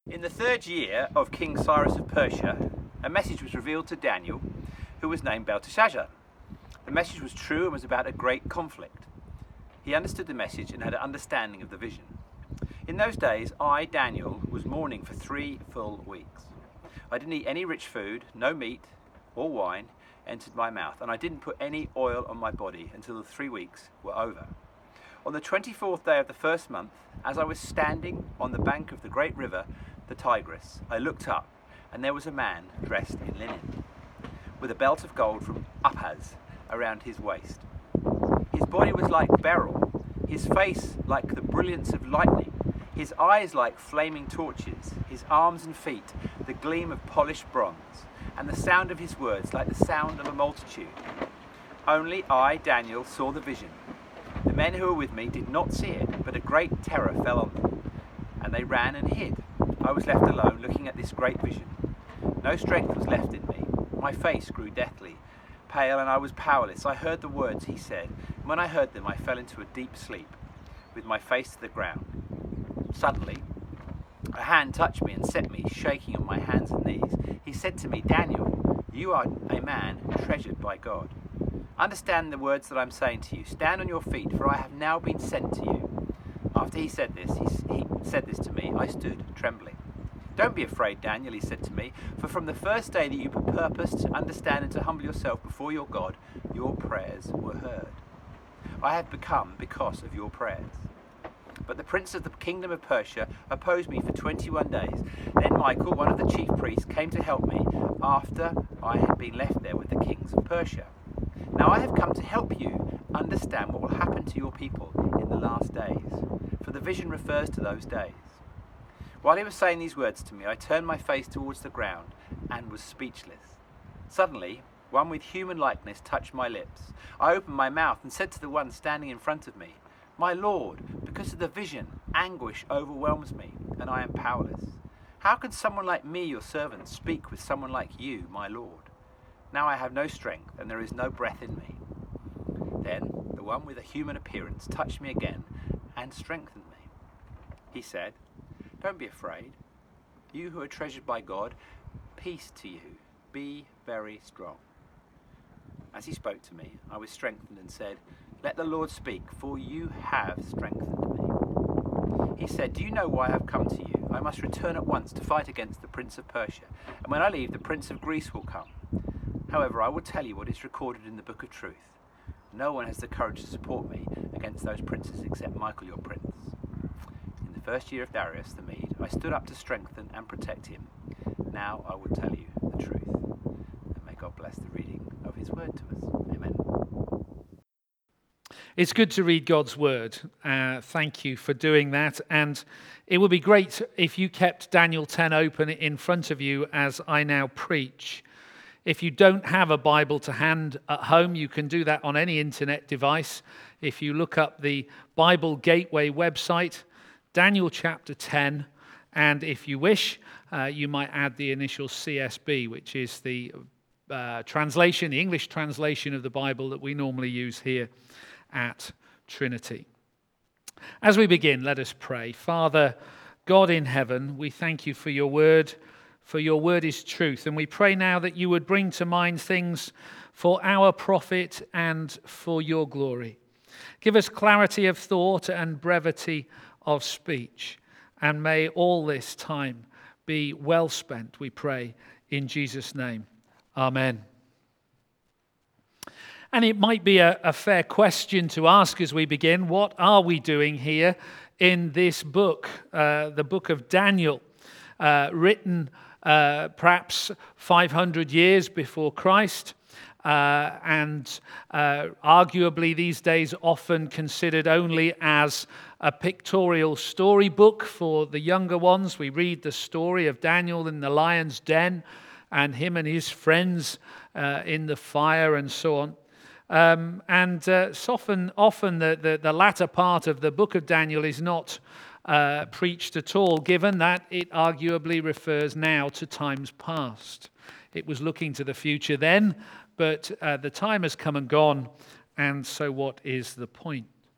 In the third year of King Cyrus of Persia, a message was revealed to Daniel, who was named Belteshazzar. The message was true and was about a great conflict. He understood the message and had an understanding of the vision. In those days, I, Daniel, was mourning for 3 full weeks. I didn't eat any rich food, no meat or wine entered my mouth, and I didn't put any oil on my body until the 3 weeks were over. On the 24th day of the first month, as I was standing on the bank of the great river, the Tigris, I looked up, and there was a man dressed in linen, with a belt of gold from Uphaz around his waist. His body was like beryl, his face like the brilliance of lightning, his eyes like flaming torches, his arms and feet the gleam of polished bronze, and the sound of his words like the sound of a multitude. Only I, Daniel, saw the vision. The men who were with me did not see it, but a great terror fell on them, and they ran and hid. I was left alone, looking at this great vision. No strength was left in me. My face grew deathly pale, and I was powerless. I heard the words he said, and when I heard them, I fell into a deep sleep, with my face to the ground. Suddenly, a hand touched me and set me shaking on my hands and knees. He said to me, "Daniel, you are a man treasured by God. Understand the words that I'm saying to you. Stand on your feet, for I have now been sent to you." After he said this, he said this to me, I stood trembling. "Don't be afraid, Daniel," he said to me, "for from the first day that you purposed to understand and to humble yourself before your God, your prayers were heard. I have become because of your prayers." But the prince of the kingdom of Persia opposed me for 21 days. Then Michael, one of the chief priests, came to help me after I had been left there with the kings of Persia. Now I have come to help you understand what will happen to your people in the last days, for the vision refers to those days. While he was saying these words to me, I turned my face towards the ground and was speechless. Suddenly, one with human likeness touched my lips. I opened my mouth and said to the one standing in front of me, "My Lord, because of the vision, anguish overwhelms me, and I am powerless. How can someone like me, your servant, speak with someone like you, my Lord? Now I have no strength, and there is no breath in me." Then the one with a human appearance touched me again and strengthened me. He said, "Don't be afraid. You who are treasured by God, peace to you. Be very strong." As he spoke to me, I was strengthened and said, "Let the Lord speak, for you have strengthened me." He said, "Do you know why I have come to you? I must return at once to fight against the prince of Persia, and when I leave, the prince of Greece will come. However, I will tell you what is recorded in the book of truth. No one has the courage to support me against those princes except Michael, your prince." In the first year of Darius the Mede, I stood up to strengthen and protect him. Now I will tell you the truth. And may God bless the reading of his word to us. Amen. It's good to read God's word. Thank you for doing that. And it would be great if you kept Daniel 10 open in front of you as I now preach. If you don't have a Bible to hand at home, you can do that on any internet device. If you look up the Bible Gateway website, Daniel chapter 10, and if you wish, you might add the initial CSB, which is the translation, the English translation of the Bible that we normally use here at Trinity. As we begin, let us pray. Father, God in heaven, we thank you for your word, for your word is truth. And we pray now that you would bring to mind things for our profit and for your glory. Give us clarity of thought and brevity of speech. And may all this time be well spent, we pray, in Jesus' name. Amen. And it might be a fair question to ask as we begin, what are we doing here in this book, the book of Daniel, written perhaps 500 years before Christ, and arguably these days often considered only as a pictorial storybook for the younger ones. We read the story of Daniel in the lion's den and him and his friends in the fire and so on. Often the latter part of the book of Daniel is not preached at all, given that it arguably refers now to times past. It was looking to the future then, but the time has come and gone, and so what is the point?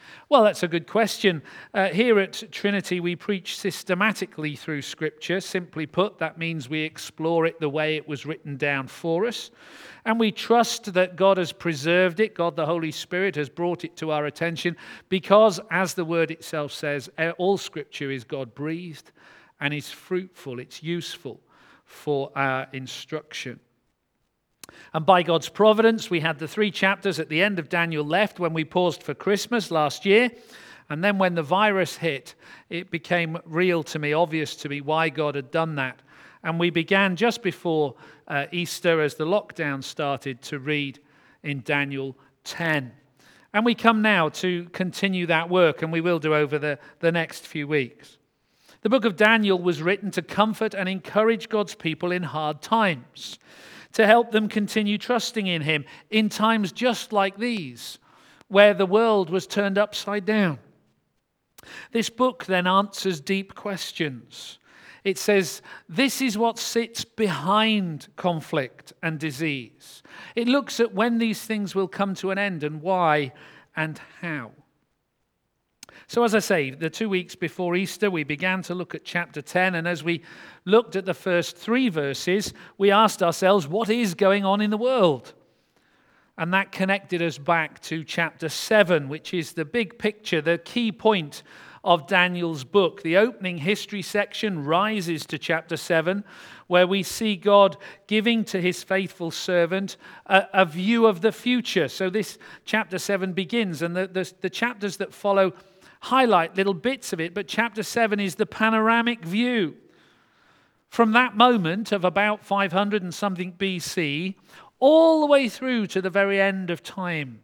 Well, that's a good question. Here at Trinity, we preach systematically through Scripture. Simply put, that means we explore it the way it was written down for us. And we trust that God has preserved it. God, the Holy Spirit, has brought it to our attention because, as the word itself says, all Scripture is God-breathed and is fruitful. It's useful for our instruction. And by God's providence, we had the 3 chapters at the end of Daniel left when we paused for Christmas last year. And then when the virus hit, it became real to me, obvious to me, why God had done that. And we began just before Easter, as the lockdown started, to read in Daniel 10. And we come now to continue that work, and we will do over the next few weeks. The book of Daniel was written to comfort and encourage God's people in hard times, to help them continue trusting in him in times just like these, where the world was turned upside down. This book then answers deep questions. It says, this is what sits behind conflict and disease. It looks at when these things will come to an end and why and how. So as I say, the 2 weeks before Easter, we began to look at chapter 10, and as we looked at the first 3 verses, we asked ourselves, what is going on in the world? And that connected us back to chapter 7, which is the big picture, the key point of Daniel's book. The opening history section rises to chapter 7, where we see God giving to his faithful servant a view of the future. So this chapter 7 begins, and the chapters that follow highlight little bits of it, but chapter 7 is the panoramic view. From that moment of about 500 and something BC, all the way through to the very end of time.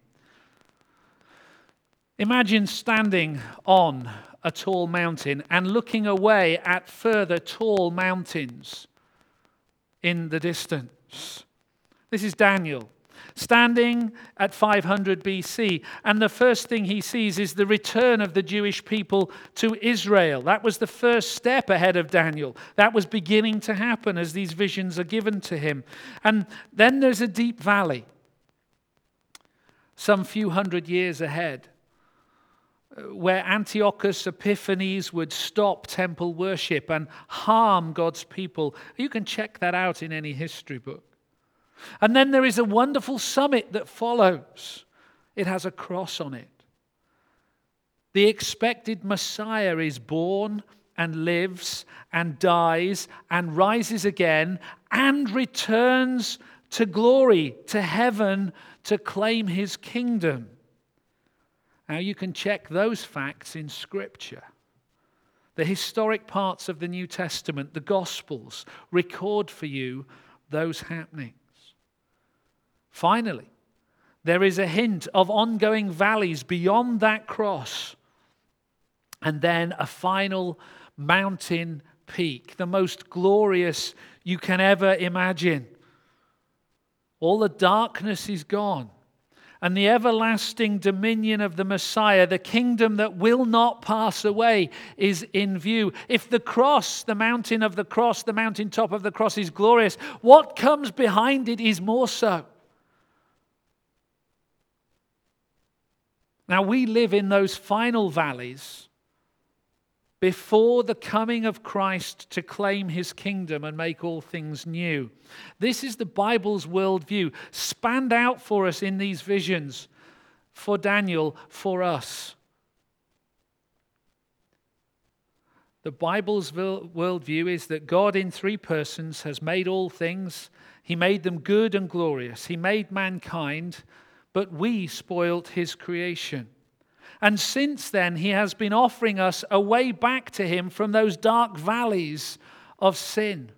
Imagine standing on a tall mountain and looking away at further tall mountains in the distance. This is Daniel, standing at 500 BC, and the first thing he sees is the return of the Jewish people to Israel. That was the first step ahead of Daniel. That was beginning to happen as these visions are given to him. And then there's a deep valley, some few hundred years ahead, where Antiochus Epiphanes would stop temple worship and harm God's people. You can check that out in any history book. And then there is a wonderful summit that follows. It has a cross on it. The expected Messiah is born and lives and dies and rises again and returns to glory, to heaven, to claim his kingdom. Now you can check those facts in Scripture. The historic parts of the New Testament, the Gospels, record for you those happenings. Finally, there is a hint of ongoing valleys beyond that cross, and then a final mountain peak, the most glorious you can ever imagine. All the darkness is gone, and the everlasting dominion of the Messiah, the kingdom that will not pass away, is in view. If the cross, the mountain of the cross, the mountaintop of the cross is glorious, what comes behind it is more so. Now, we live in those final valleys before the coming of Christ to claim his kingdom and make all things new. This is the Bible's worldview, spanned out for us in these visions, for Daniel, for us. The Bible's worldview is that God in 3 persons has made all things. He made them good and glorious. He made mankind, but we spoilt his creation. And since then, he has been offering us a way back to him from those dark valleys of sin.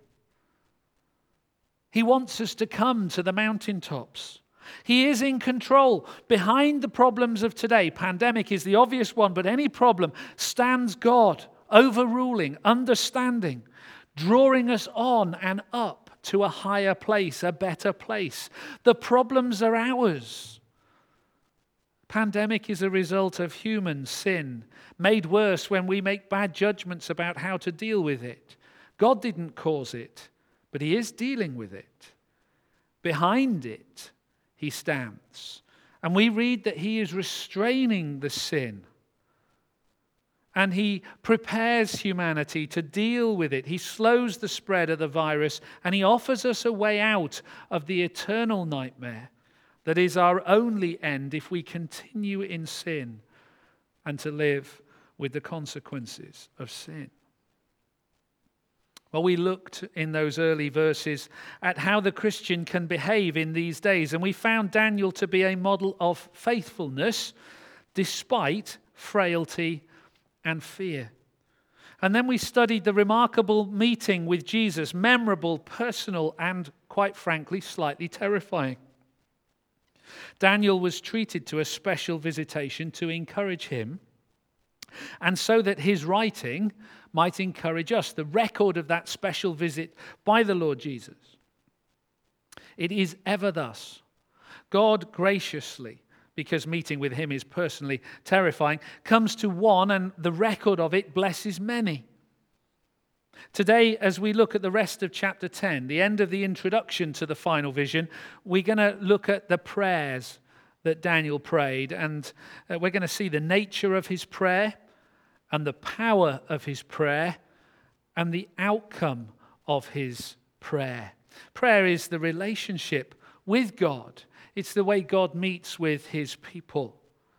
He wants us to come to the mountaintops. He is in control. Behind the problems of today, pandemic is the obvious one, but any problem, stands God, overruling, understanding, drawing us on and up to a higher place, a better place. The problems are ours. Pandemic is a result of human sin, made worse when we make bad judgments about how to deal with it. God didn't cause it, but he is dealing with it. Behind it, he stands. And we read that he is restraining the sin And he prepares humanity to deal with it. He slows the spread of the virus, and he offers us a way out of the eternal nightmare that is our only end if we continue in sin and to live with the consequences of sin. Well, we looked in those early verses at how the Christian can behave in these days, and we found Daniel to be a model of faithfulness despite frailty and fear. And then we studied the remarkable meeting with Jesus, memorable, personal, and quite frankly, slightly terrifying. Daniel was treated to a special visitation to encourage him, and so that his writing might encourage us. The record of that special visit by the Lord Jesus. It is ever thus. God graciously, because meeting with him is personally terrifying, comes to one, and the record of it blesses many. Today, as we look at the rest of chapter 10, the end of the introduction to the final vision, we're going to look at the prayers that Daniel prayed, and we're going to see the nature of his prayer and the power of his prayer and the outcome of his prayer. Prayer is the relationship with God. It's the way God meets with his people.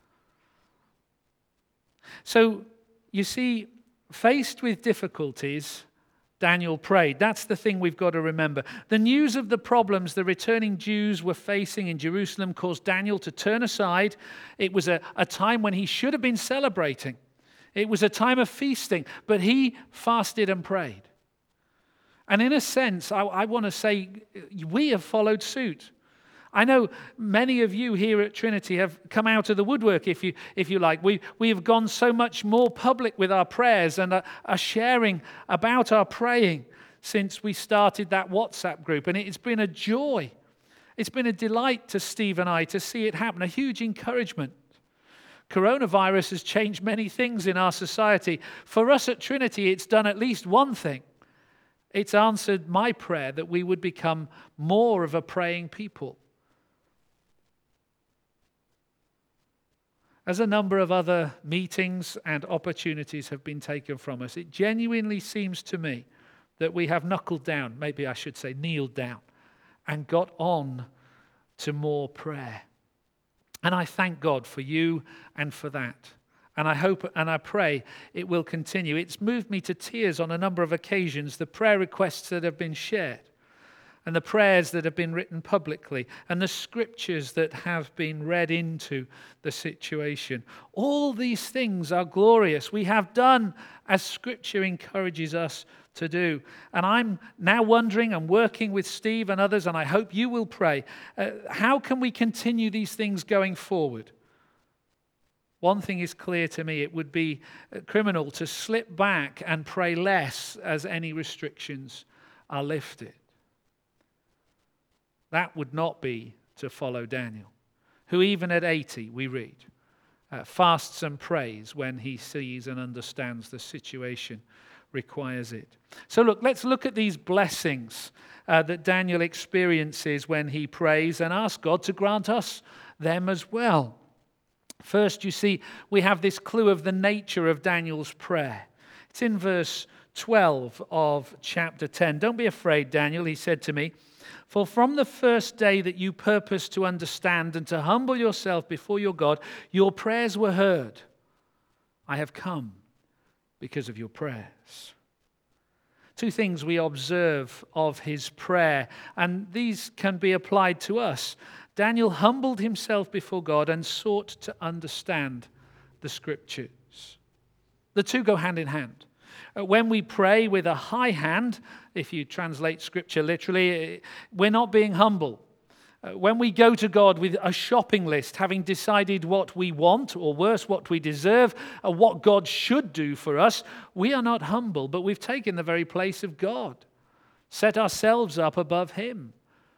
So, you see, faced with difficulties, Daniel prayed. That's the thing we've got to remember. The news of the problems the returning Jews were facing in Jerusalem caused Daniel to turn aside. It was a time when he should have been celebrating. It was a time of feasting, but he fasted and prayed. And in a sense, I want to say we have followed suit. I know many of you here at Trinity have come out of the woodwork, if you like. We have gone so much more public with our prayers and are sharing about our praying since we started that WhatsApp group. And it's been a joy. It's been a delight to Steve and I to see it happen, a huge encouragement. Coronavirus has changed many things in our society. For us at Trinity, it's done at least one thing. It's answered my prayer that we would become more of a praying people. As a number of other meetings and opportunities have been taken from us, it genuinely seems to me that we have knuckled down, maybe I should say kneeled down, and got on to more prayer. And I thank God for you and for that. And I hope and I pray it will continue. It's moved me to tears on a number of occasions, the prayer requests that have been shared, and the prayers that have been written publicly, and the scriptures that have been read into the situation. All these things are glorious. We have done as Scripture encourages us to do. And I'm now wondering and working with Steve and others, and I hope you will pray, how can we continue these things going forward? One thing is clear to me: it would be criminal to slip back and pray less as any restrictions are lifted. That would not be to follow Daniel, who even at 80, we read, fasts and prays when he sees and understands the situation requires it. So let's look at these blessings that Daniel experiences when he prays and ask God to grant us them as well. First, you see, we have this clue of the nature of Daniel's prayer. It's in verse 12 of chapter 10. Don't be afraid, Daniel, he said to me, for from the first day that you purposed to understand and to humble yourself before your God, your prayers were heard. I have come because of your prayers. Two things we observe of his prayer, and these can be applied to us. Daniel humbled himself before God and sought to understand the Scriptures. The two go hand in hand. When we pray with a high hand, if you translate Scripture literally, we're not being humble. When we go to God with a shopping list, having decided what we want, or worse, what we deserve, or what God should do for us, we are not humble, but we've taken the very place of God, set ourselves up above Him.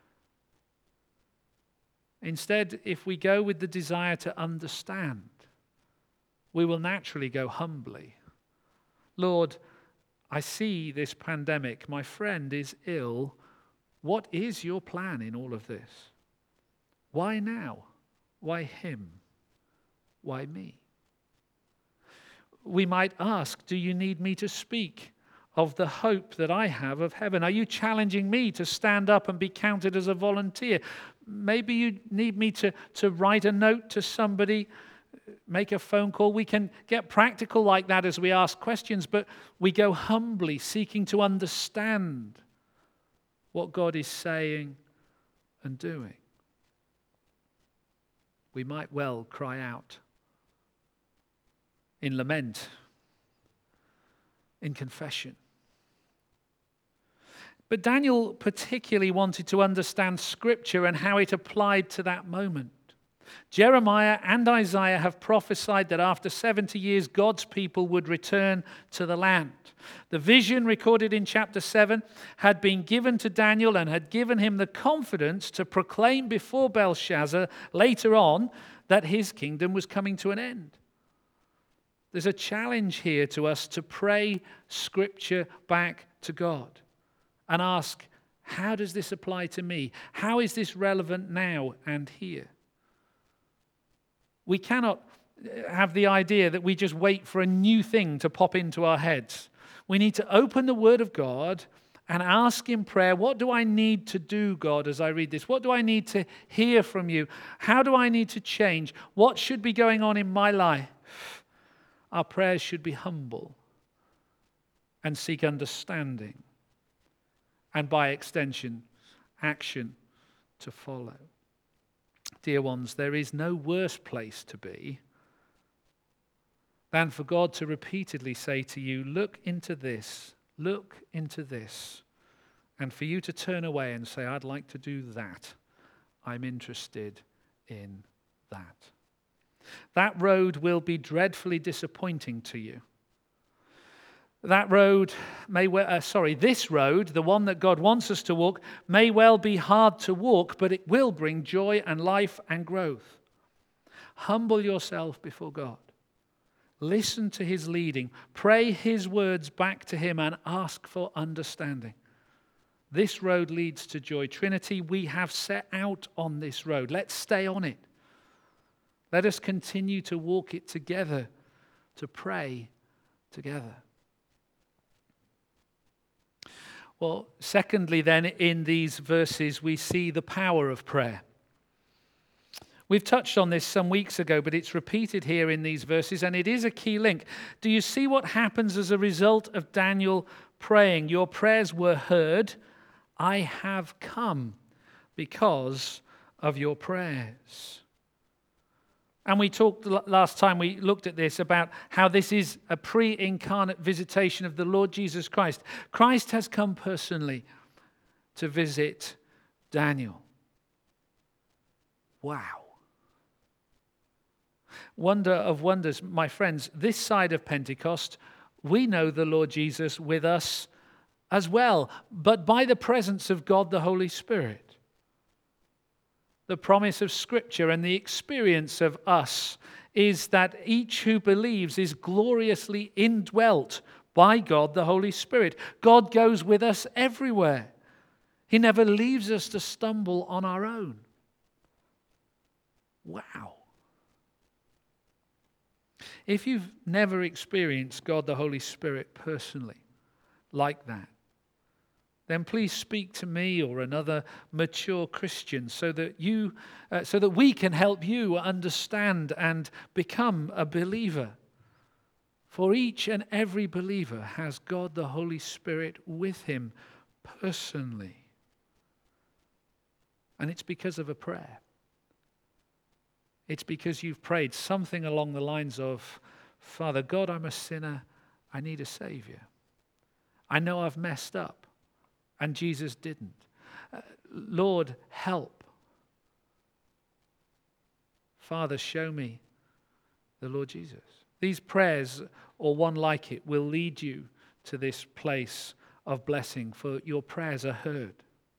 Instead, if we go with the desire to understand, we will naturally go humbly. Lord, I see this pandemic. My friend is ill. What is your plan in all of this? Why now? Why him? Why me? we might ask, do you need me to speak of the hope that I have of heaven? Are you challenging me to stand up and be counted as a volunteer? Maybe you need me to write a note to somebody, make a phone call. We can get practical like that as we ask questions, but we go humbly, seeking to understand what God is saying and doing. We might well cry out in lament, in confession. But Daniel particularly wanted to understand Scripture and how it applied to that moment. Jeremiah and Isaiah have prophesied that after 70 years, God's people would return to the land. The vision recorded in chapter 7 had been given to Daniel and had given him the confidence to proclaim before Belshazzar later on that his kingdom was coming to an end. There's a challenge here to us to pray Scripture back to God and ask, how does this apply to me? How is this relevant now and here? We cannot have the idea that we just wait for a new thing to pop into our heads. We need to open the Word of God and ask in prayer, what do I need to do, God, as I read this? What do I need to hear from you? How do I need to change? What should be going on in my life? Our prayers should be humble and seek understanding, and by extension, action to follow. Dear ones, there is no worse place to be than for God to repeatedly say to you, look into this, and for you to turn away and say, I'd like to do that. I'm interested in that. That road will be dreadfully disappointing to you. That road this road, the one that God wants us to walk, may well be hard to walk, but it will bring joy and life and growth. Humble yourself before God. Listen to His leading. Pray His words back to Him and ask for understanding. This road leads to joy. Trinity, we have set out on this road. Let's stay on it. Let us continue to walk it together, to pray together. Well, secondly then, in these verses, we see the power of prayer. We've touched on this some weeks ago, but it's repeated here in these verses, and it is a key link. Do you see what happens as a result of Daniel praying? Your prayers were heard. I have come because of your prayers. And we talked last time we looked at this about how this is a pre-incarnate visitation of the Lord Jesus Christ. Christ has come personally to visit Daniel. Wow. Wonder of wonders, my friends, this side of Pentecost, we know the Lord Jesus with us as well, but by the presence of God the Holy Spirit. The promise of Scripture and the experience of us is that each who believes is gloriously indwelt by God, the Holy Spirit. God goes with us everywhere. He never leaves us to stumble on our own. Wow. If you've never experienced God, the Holy Spirit, personally, like that, then please speak to me or another mature Christian so that we can help you understand and become a believer. For each and every believer has God the Holy Spirit with him personally. And it's because of a prayer. It's because you've prayed something along the lines of, Father God, I'm a sinner. I need a Savior. I know I've messed up. And Jesus didn't. Lord, help. Father, show me the Lord Jesus. These prayers, or one like it, will lead you to this place of blessing, for your prayers are heard.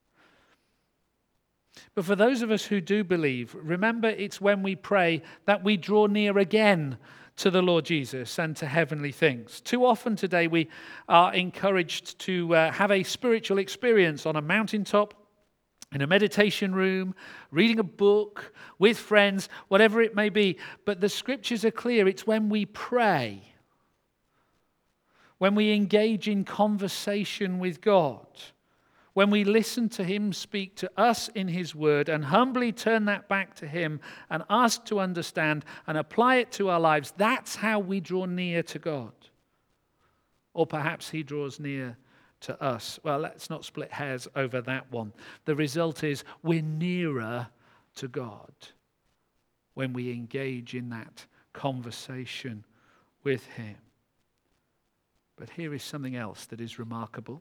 But for those of us who do believe, remember it's when we pray that we draw near again to the Lord Jesus and to heavenly things. Too often today we are encouraged to have a spiritual experience on a mountaintop, in a meditation room, reading a book, with friends, whatever it may be. But the Scriptures are clear. It's when we pray when we engage in conversation with God, when we listen to him speak to us in his word and humbly turn that back to him and ask to understand and apply it to our lives, that's how we draw near to God. Or perhaps he draws near to us. Well, let's not split hairs over that one. The result is we're nearer to God when we engage in that conversation with him. But here is something else that is remarkable.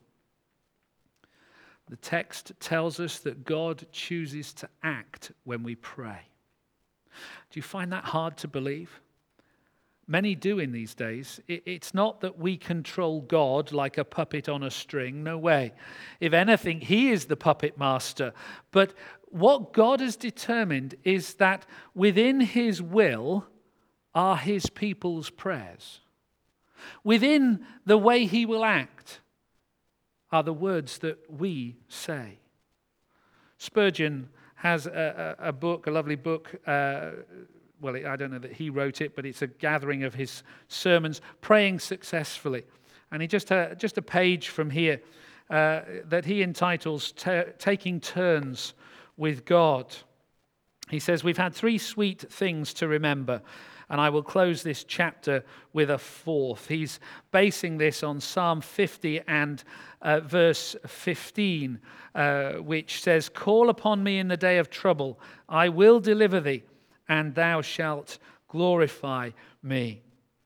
The text tells us that God chooses to act when we pray. Do you find that hard to believe? Many do in these days. It's not that we control God like a puppet on a string. No way. If anything, he is the puppet master. But what God has determined is that within his will are his people's prayers. Within the way he will act are the words that we say. Spurgeon has a book, a lovely book. Well, I don't know that he wrote it, but it's a gathering of his sermons, Praying Successfully. And he just a page from here that he entitles Taking Turns with God. He says, we've had 3 sweet things to remember. And I will close this chapter with a 4th. He's basing this on Psalm 50 and verse 15, which says, call upon me in the day of trouble. I will deliver thee, and thou shalt glorify me.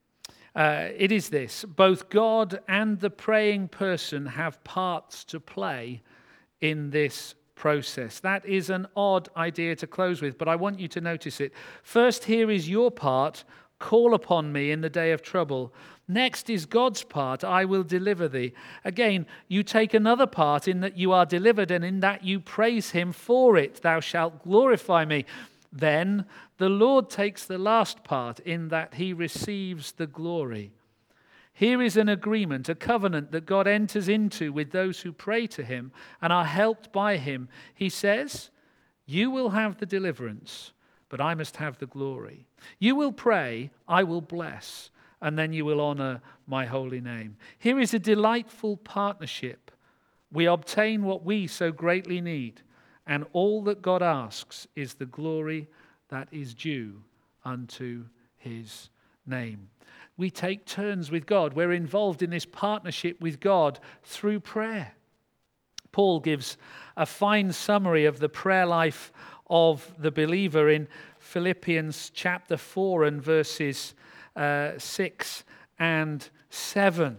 It is this: both God and the praying person have parts to play in this process. That is an odd idea to close with, but I want you to notice it. First, here is your part: call upon me in the day of trouble. Next is God's part: I will deliver thee. Again, you take another part in that you are delivered, and in that you praise him for it. Thou shalt glorify me. Then the Lord takes the last part in that he receives the glory. Here is an agreement, a covenant that God enters into with those who pray to him and are helped by him. He says, you will have the deliverance, but I must have the glory. You will pray, I will bless, and then you will honor my holy name. Here is a delightful partnership. We obtain what we so greatly need, and all that God asks is the glory that is due unto his name. We take turns with God. We're involved in this partnership with God through prayer. Paul gives a fine summary of the prayer life of the believer in Philippians chapter 4 and verses 6 and 7.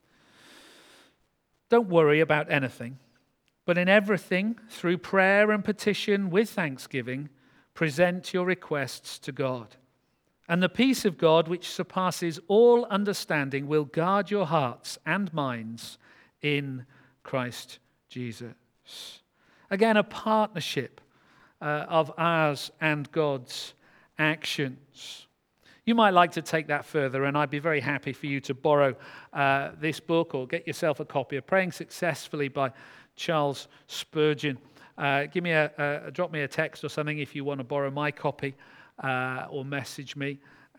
Don't worry about anything, but in everything, through prayer and petition with thanksgiving, present your requests to God. And the peace of God, which surpasses all understanding, will guard your hearts and minds in Christ Jesus. Again, a partnership of ours and God's actions. You might like to take that further, and I'd be very happy for you to borrow this book or get yourself a copy of Praying Successfully by Charles Spurgeon. Drop me a text or something if you want to borrow my copy, or message me,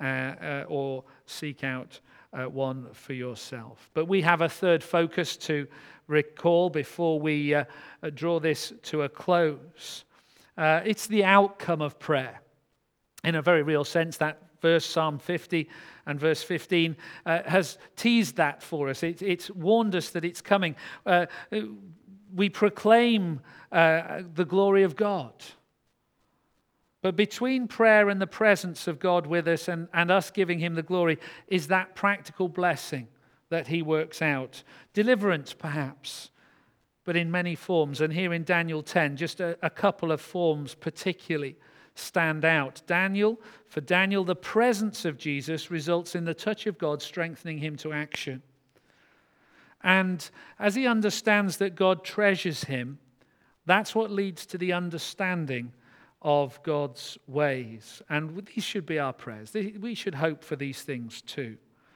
or seek out one for yourself. But we have a third focus to recall before we draw this to a close. It's the outcome of prayer. In a very real sense, that verse, Psalm 50 and verse 15, has teased that for us. It's warned us that it's coming. We proclaim the glory of God. But between prayer and the presence of God with us and us giving him the glory is that practical blessing that he works out. Deliverance, perhaps, but in many forms. And here in Daniel 10, just a couple of forms particularly stand out. For Daniel, the presence of Jesus results in the touch of God strengthening him to action. And as he understands that God treasures him, that's what leads to the understanding of God's ways. And these should be our prayers. We should hope for these things too.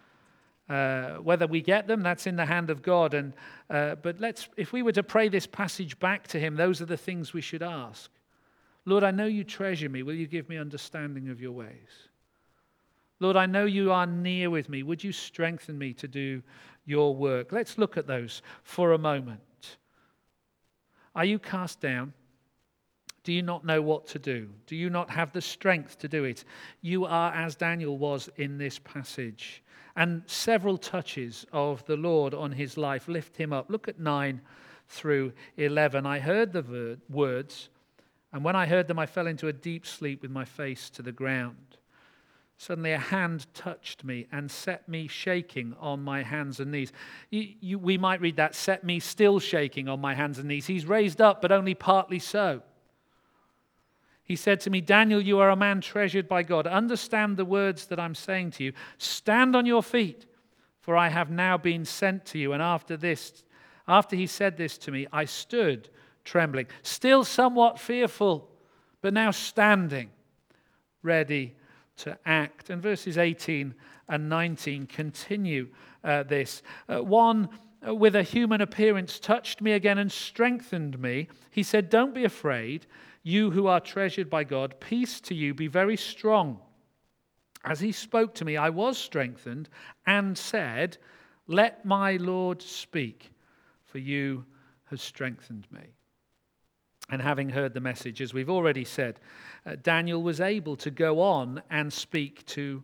Whether we get them, that's in the hand of God. But if we were to pray this passage back to him, those are the things we should ask. Lord, I know you treasure me. Will you give me understanding of your ways? Lord, I know you are near with me. Would you strengthen me to do your work. Let's look at those for a moment. Are you cast down? Do you not know what to do? Do you not have the strength to do it? You are as Daniel was in this passage. And several touches of the Lord on his life lift him up. Look at 9 through 11. I heard the words, and when I heard them, I fell into a deep sleep with my face to the ground. Suddenly a hand touched me and set me shaking on my hands and knees. We might read that, set me still shaking on my hands and knees. He's raised up, but only partly so. He said to me, Daniel, you are a man treasured by God. Understand the words that I'm saying to you. Stand on your feet, for I have now been sent to you. And after he said this to me, I stood trembling, still somewhat fearful, but now standing, ready to act. And verses 18 and 19 continue this. One with a human appearance touched me again and strengthened me. He said, don't be afraid, you who are treasured by God. Peace to you, be very strong. As he spoke to me, I was strengthened and said, let my Lord speak, for you have strengthened me. And having heard the message, as we've already said, Daniel was able to go on and speak to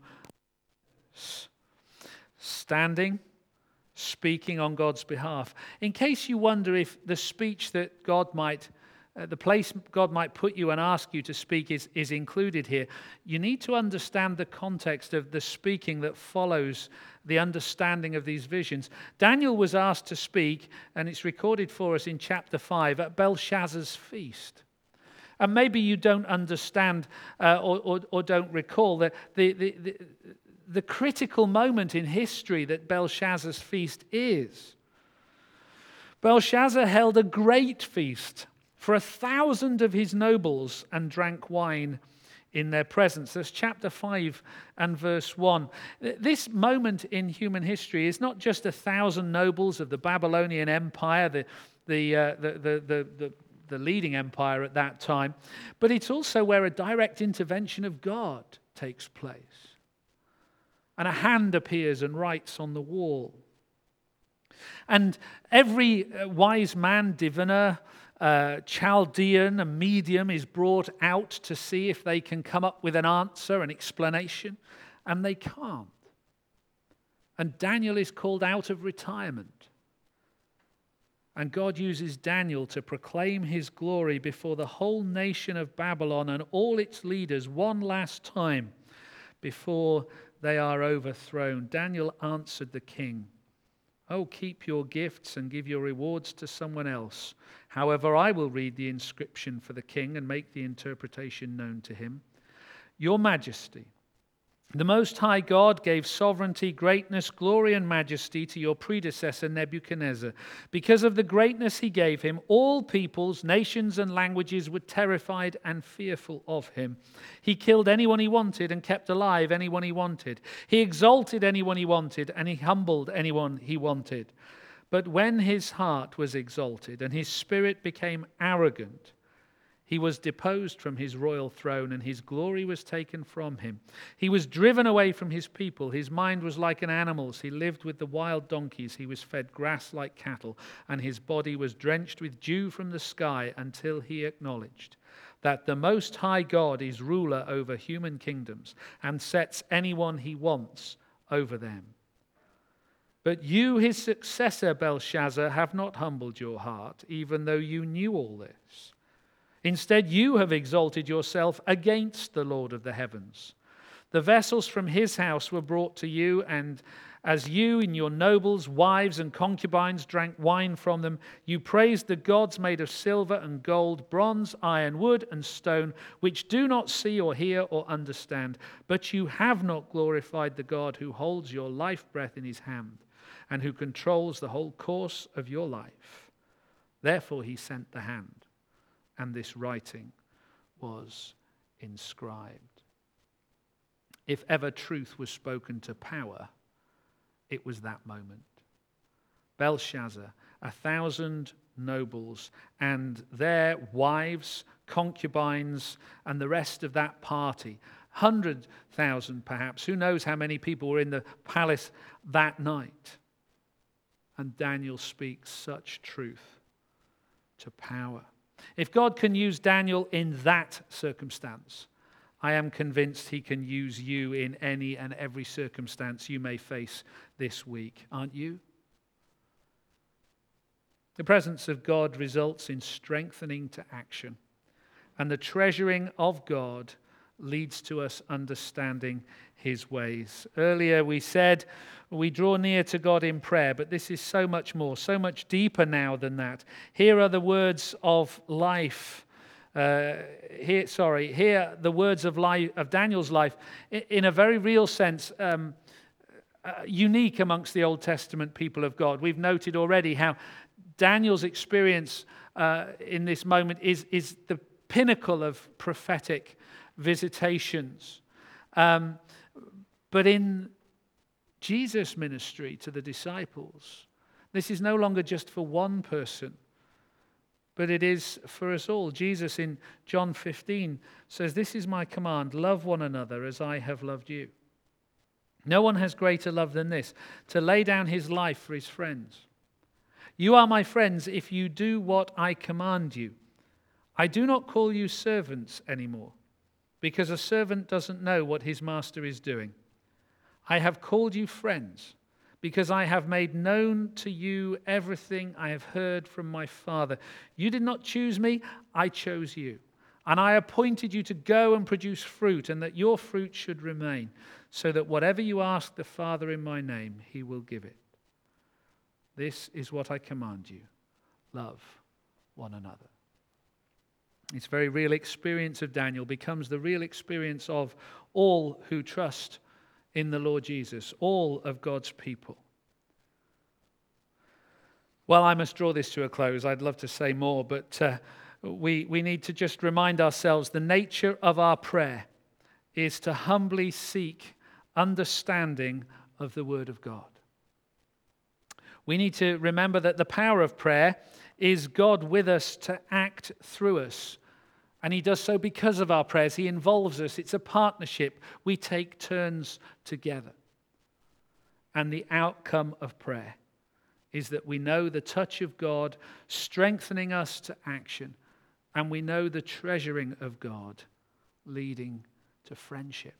standing, speaking on God's behalf. In case you wonder if the speech that God might, the place God might put you and ask you to speak is included here, you need to understand the context of the speaking that follows the understanding of these visions. Daniel was asked to speak, and it's recorded for us in chapter 5, at Belshazzar's feast. And maybe you don't understand or don't recall that the critical moment in history that Belshazzar's feast is. Belshazzar held a great feast for 1,000 of his nobles and drank wine in their presence. That's chapter 5 and verse 1. This moment in human history is not just 1,000 nobles of the Babylonian Empire, the leading empire at that time, but it's also where a direct intervention of God takes place. And a hand appears and writes on the wall. And every wise man, diviner, Chaldean, a medium is brought out to see if they can come up with an answer, an explanation, and they can't. And Daniel is called out of retirement. And God uses Daniel to proclaim his glory before the whole nation of Babylon and all its leaders one last time before they are overthrown. Daniel answered the king, "Oh, keep your gifts and give your rewards to someone else. However, I will read the inscription for the king and make the interpretation known to him. Your Majesty, the Most High God gave sovereignty, greatness, glory, and majesty to your predecessor Nebuchadnezzar. Because of the greatness he gave him, all peoples, nations, and languages were terrified and fearful of him. He killed anyone he wanted and kept alive anyone he wanted. He exalted anyone he wanted, and he humbled anyone he wanted. But when his heart was exalted and his spirit became arrogant, he was deposed from his royal throne, and his glory was taken from him. He was driven away from his people. His mind was like an animal's. He lived with the wild donkeys. He was fed grass like cattle, and his body was drenched with dew from the sky until he acknowledged that the Most High God is ruler over human kingdoms and sets anyone he wants over them. But you, his successor, Belshazzar, have not humbled your heart, even though you knew all this. Instead, you have exalted yourself against the Lord of the heavens. The vessels from his house were brought to you, and as you and your nobles, wives, and concubines drank wine from them, you praised the gods made of silver and gold, bronze, iron, wood, and stone, which do not see or hear or understand. But you have not glorified the God who holds your life breath in his hand and who controls the whole course of your life. Therefore he sent the hand, and this writing was inscribed." If ever truth was spoken to power, it was that moment. Belshazzar, 1,000 nobles and their wives, concubines, and the rest of that party, 100,000 perhaps, who knows how many people were in the palace that night. And Daniel speaks such truth to power. If God can use Daniel in that circumstance, I am convinced he can use you in any and every circumstance you may face this week. Aren't you? The presence of God results in strengthening to action, and the treasuring of God leads to us understanding his ways. Earlier we said we draw near to God in prayer, but this is so much more, so much deeper now than that. Here are the words of life. Here the words of life of Daniel's life, in a very real sense, unique amongst the Old Testament people of God. We've noted already how Daniel's experience in this moment is the pinnacle of prophetic visitations. But in Jesus' ministry to the disciples, this is no longer just for one person, but it is for us all. Jesus in John 15 says, "This is my command, love one another as I have loved you." No one has greater love than this, to lay down his life for his friends. You are my friends if you do what I command you. I do not call you servants anymore, because a servant doesn't know what his master is doing. I have called you friends, because I have made known to you everything I have heard from my Father. You did not choose me, I chose you. And I appointed you to go and produce fruit, and that your fruit should remain, so that whatever you ask the Father in my name, he will give it. This is what I command you. Love one another. This very real experience of Daniel becomes the real experience of all who trust in the Lord Jesus, all of God's people. Well, I must draw this to a close. I'd love to say more, but we need to just remind ourselves the nature of our prayer is to humbly seek understanding of the Word of God. We need to remember that the power of prayer is God with us to act through us. And he does so because of our prayers. He involves us. It's a partnership. We take turns together. And the outcome of prayer is that we know the touch of God strengthening us to action. And we know the treasuring of God leading to friendship.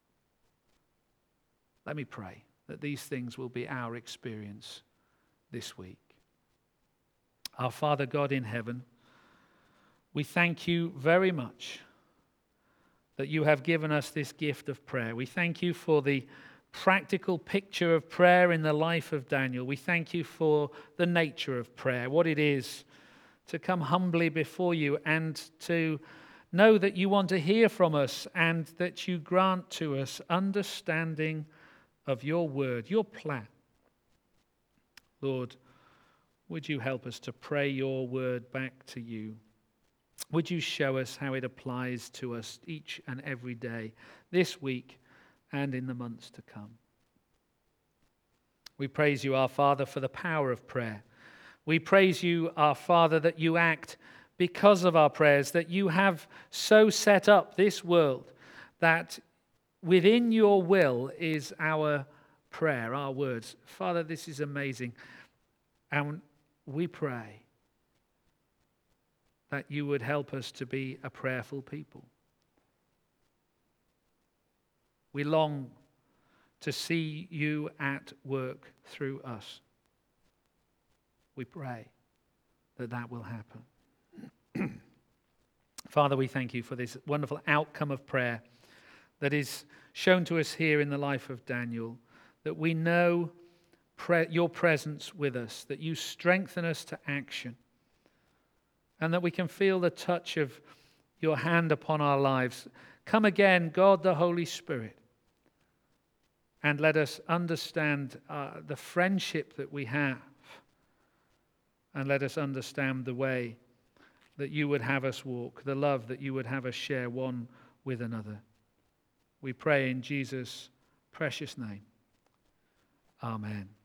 Let me pray that these things will be our experience this week. Our Father God in heaven, we thank you very much that you have given us this gift of prayer. We thank you for the practical picture of prayer in the life of Daniel. We thank you for the nature of prayer, what it is to come humbly before you and to know that you want to hear from us and that you grant to us understanding of your word, your plan. Lord, would you help us to pray your word back to you? Would you show us how it applies to us each and every day, this week and in the months to come? We praise you, our Father, for the power of prayer. We praise you, our Father, that you act because of our prayers, that you have so set up this world that within your will is our prayer, our words. Father, this is amazing. And we pray that you would help us to be a prayerful people. We long to see you at work through us. We pray that that will happen. Father, we thank you for this wonderful outcome of prayer that is shown to us here in the life of Daniel, that we know your presence with us, that you strengthen us to action, and that we can feel the touch of your hand upon our lives. Come again, God the Holy Spirit, and let us understand the friendship that we have, and let us understand the way that you would have us walk, the love that you would have us share one with another. We pray in Jesus' precious name. Amen.